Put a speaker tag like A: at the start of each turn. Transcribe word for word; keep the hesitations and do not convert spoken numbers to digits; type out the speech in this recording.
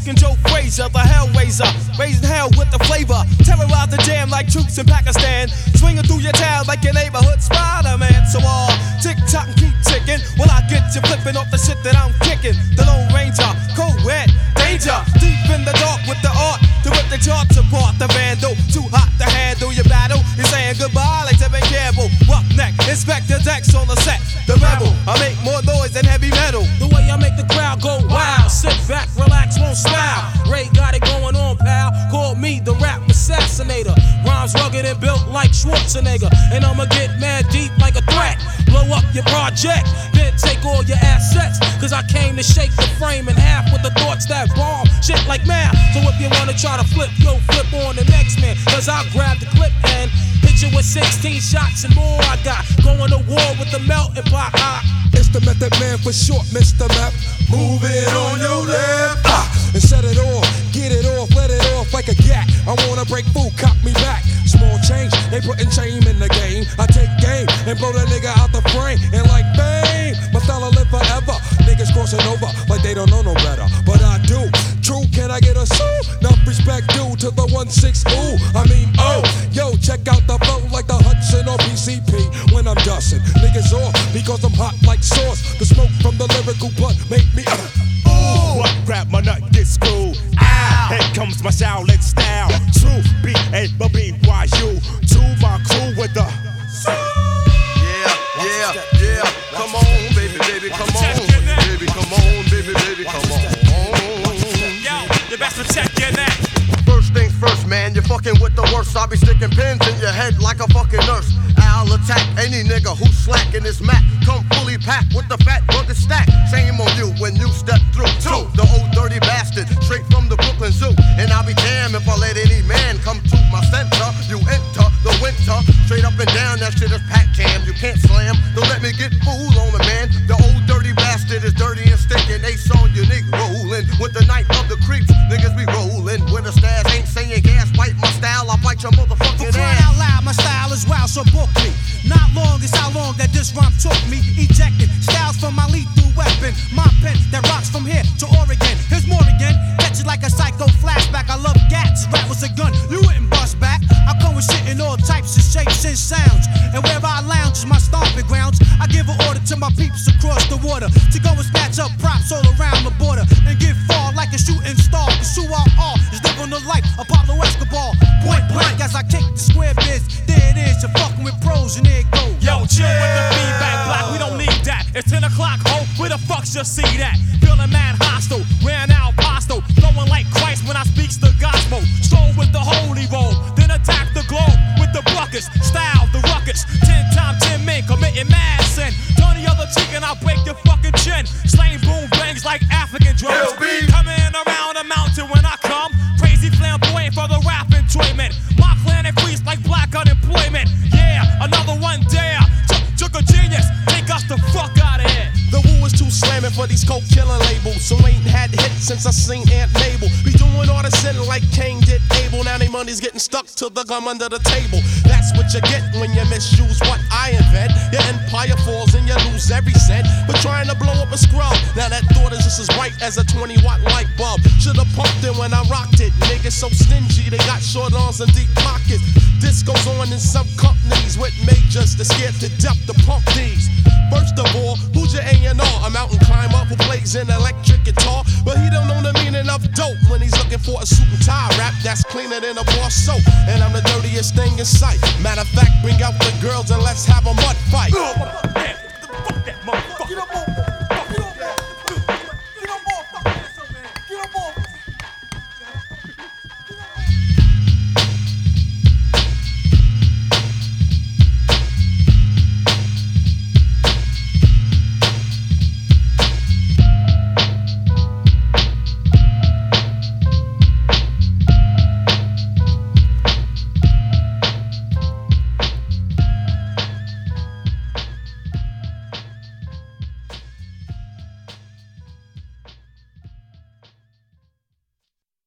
A: smoking Joe Frazier, the Hellraiser, raising hell with the flavor. Terrorize the jam like troops in Pakistan, swinging through your town like your neighborhood Spider-Man. So all uh, tick tock and keep ticking. When I get you flipping off the shit that I'm kicking. The Lone Ranger, cold red, danger, deep in the dark with the art to rip the charts apart. The vandal, too hot to handle your battle. You're saying goodbye like Tevin Campbell. Roughneck, Inspector Dex on the set. The rebel, I make more noise than heavy metal.
B: The way I make the crowd go wild. Sit back, relax, won't smile. Ray got it going on, pal. Call me the rap assassinator. Rhymes rugged and built like Schwarzenegger. And I'ma get mad deep like a threat. Blow up your project, then take all your assets. Cause I came to shake the frame in half with the thoughts that bomb shit like math. So if you wanna try to flip, yo, flip on the next man. Cause I'll grab the clip and hit you with sixteen shots and more. I got going to war with the melting pot. Ah.
C: It's the Method Man for short, Mister Map. Move it on your left, ah, and set it off, get it off, let it off like a gat. I wanna break food, cop me back. Small change, they putting shame in the game. I take game and blow the nigga out the frame. And like fame, my style will live forever. Niggas crossing over like they don't know no better, but I do. True, can I get a sue? Enough respect due to the one six ooh. I mean, oh, yo, check out the flow like the Hudson or P C P. When I'm dusting, niggas off because I'm hot like sauce. The smoke from the lyrical blunt make me uh,
D: ooh. What grab my nut get screwed? Ow. Here comes my Shaolin style. True, B A B Y U. To my crew with the.
E: Yeah, yeah, yeah. Come on, baby, baby, come on, baby, come on, baby, baby, come on.
B: Yo, you best protect your neck.
E: First things first, man, you're fucking with the worst. I'll be sticking pins in your head like a fucking nurse. I'll attack any nigga who's slacking this mat. Come fully packed with the fat rugged stack. Shame on you when you step through. Two, the old dirty bastard, straight from the Brooklyn Zoo. And I'll be damned if I let any man come to my center. You enter the winter, straight up and down, that shit is packed jam. You can't slam, don't let me get fooled on the man. The old dirty bastard is dirty and stinking. Ace on your nigga rolling with the knife of the creeps. Niggas be rolling with the stairs. Ain't saying gas, bite my style, I bite your motherfucking ass.
F: For crying out loud, my style is wild, so book me. Not long is how long that this rhyme took me. Ejecting styles from my lethal weapon. My pen that rocks from here to Oregon. Here's more again. Catch it like a psycho flashback. I love gats. Rap was a gun. You wouldn't bust back. I come with shit in all types of shapes and sounds. And wherever I lounge is my stomping grounds. I give an order to my peeps across the water to go and snatch up props all around the border and get far like a shooting star. Cause who I are is living the life Apollo Escobar. Point blank as I kick the square biz. There it is. You're fucking with pros and there it goes.
B: Yo, chill with the feedback block, we don't need that. It's ten o'clock, ho, where the fuck just see that? Feeling mad hostile, ran out postal. Flowing like Christ when I speaks the gospel. Stroll with the holy roll, then attack the globe with the buckets. Style, the ruckus, ten times ten men committing mad sin. Turn the other cheek and I'll break your fucking chin. Slaying boom bangs like African drums. Coming around the mountain when I come. Crazy flamboyant for the rap enjoyment. My clan and freeze like black unemployment. Yeah, another one dare. Took a genius, take us the fuck out of here.
A: The woo is too slamming for these coke killing labels. So ain't had hits since I seen Aunt Mabel. Be doing all the sin like Cain did Abel. Now they money's getting stuck to the gum under the table. That's what you get when you misuse what I invent. Your empire falls and you lose every cent. But trying to blow up a scrub. Now that thought is just as bright as a twenty watt light bulb. Should've pumped it when I rocked it. Niggas so stingy, they got short arms and deep pockets. This goes on in some companies with majors that scared to death to pump these. First of all, who's your A and R? A mountain climber who plays an electric guitar, but he don't know the meaning of dope when he's looking for a suit and tie rap that's cleaner than a bar soap. And I'm the dirtiest thing in sight. Matter of fact, bring out the girls and let's have a mud fight.
B: Fuck that motherfucker.